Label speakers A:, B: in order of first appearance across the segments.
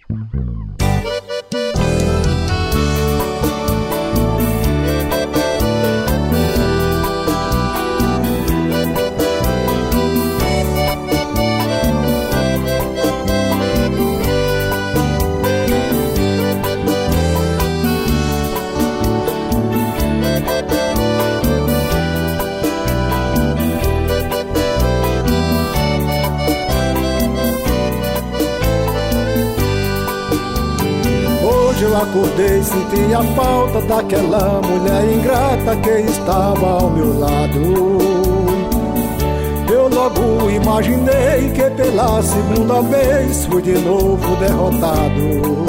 A: Eu acordei, senti a falta daquela mulher ingrata que estava ao meu lado. Eu logo imaginei que pela segunda vez fui de novo derrotado.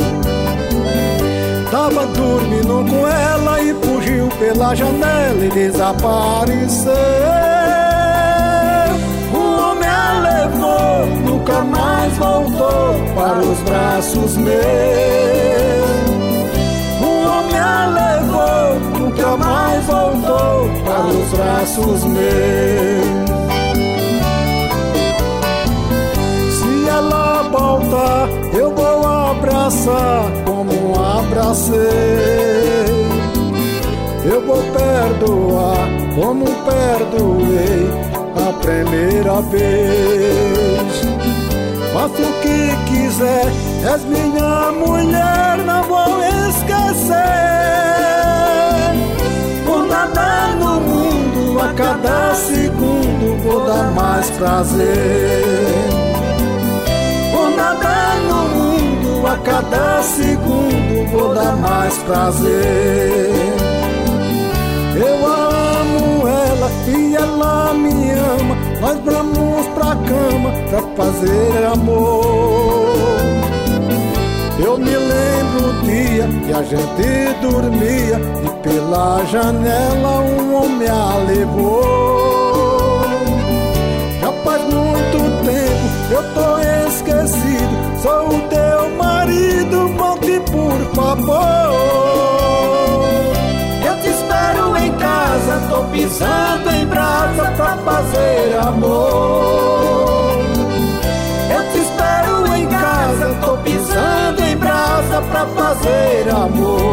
A: Tava dormindo com ela e fugiu pela janela e desapareceu. O homem a levou, nunca mais voltou para os braços meus. Levou, nunca mais voltou para os braços meus. Se ela voltar, eu vou abraçar como abracei. Eu vou perdoar como perdoei a primeira vez. Faça o que quiser, és minha mulher, não vou esquecer. Por nada no mundo, a cada segundo vou dar mais prazer. Por nada no mundo, a cada segundo vou dar mais prazer. Eu amo ela e ela me ama. Nós vamos pra cama pra fazer amor. Eu me lembro o dia que a gente dormia e pela janela um homem a levou. Já faz muito tempo eu tô esquecido, sou o teu marido, volte por favor. Eu te espero em casa, tô pisando em brasa pra fazer amor. Eu te espero em casa, tô pisando em brasa pra fazer amor.